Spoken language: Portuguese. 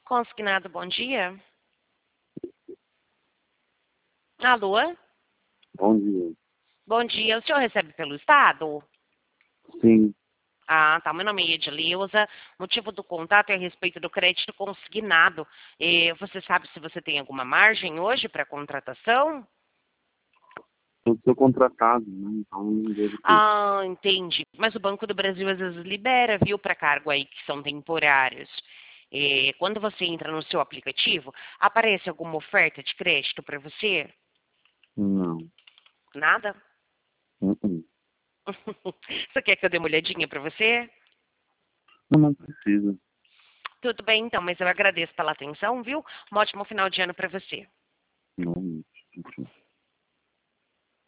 Consignado, bom dia. Alô? Bom dia. Bom dia. O senhor recebe pelo Estado? Sim, Ah, tá. Meu nome é Edileuza. Motivo do contato é a respeito do crédito consignado. Você sabe se você tem alguma margem hoje para contratação? eu sou contratado, né? Então não devo ter. Ah, entendi. Mas o Banco do Brasil às vezes libera, viu, para cargo aí que são temporários. Quando você entra no seu aplicativo, aparece alguma oferta de crédito para você? Não. Nada? Uh-uh. Você quer que eu dê uma olhadinha para você? Não precisa. Tudo bem, então, mas eu agradeço pela atenção, viu? Um ótimo final de ano para você. Não.